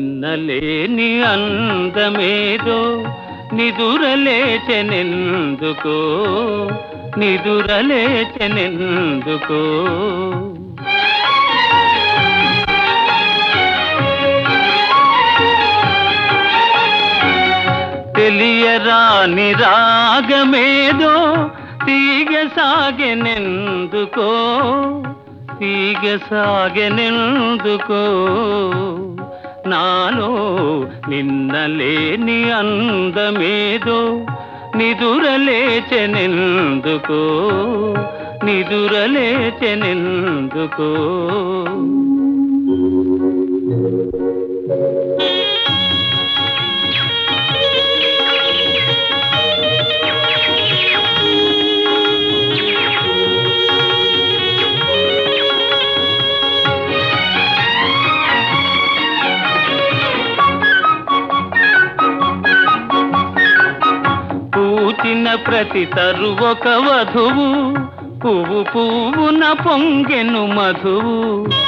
నిన్నలేని అందమేదో నిదురలేచెనెందుకో నిదురలేచెనెందుకో తెలియరాని రాగమేదో తీగసాగెనెందుకో తీగసాగెనెందుకో నాలో నిన్నలేని అందమేదో నిదురలేచెనెందుకో నిదురలేచెనెందుకో పూచిన ప్రతి తరువొక వధువు పువ్వు పువ్వున పొంగెను మధువు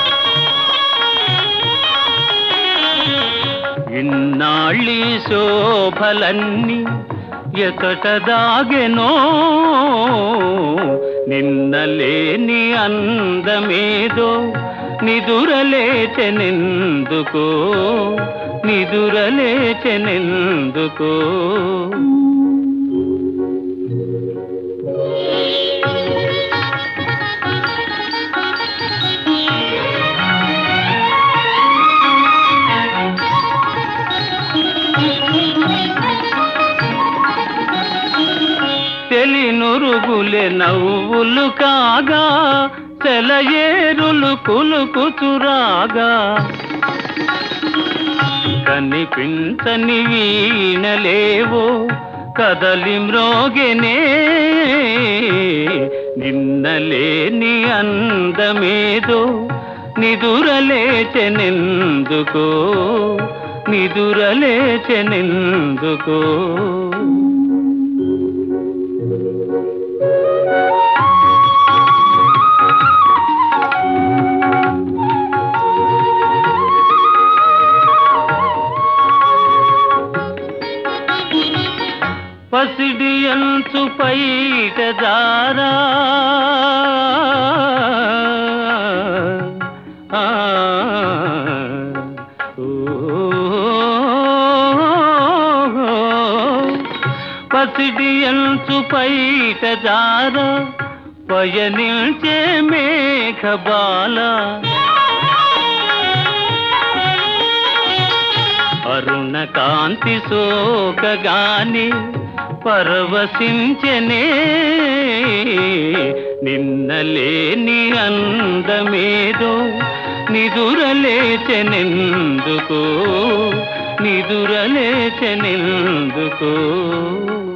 ఇన్నాళ్ళీ శోభలన్నీ ఎకట దాగెనో నిన్నలేని అందమేదో నిదురలేచెనెందుకో నిదురలేచెనెందుకో తెలినురుగులే నవ్వులు కాగా సెలయేరులు కులుకుతురాగా కనిపించని వీణలేవో కదలి మ్రోగెనే నిన్నలేని అందమేదో నిదురలేచెనెందుకో నిదురలేచెనెందుకో పసిడి అంచు పైట జారా పసిడి అంచు పైట జారా పయనించే మేఘబాల అరుణ కాంతి సోకగాని పరవశించెనే నిన్నలేని అందమేదో నిదురలేచెనెందుకో నిదురలేచెనెందుకో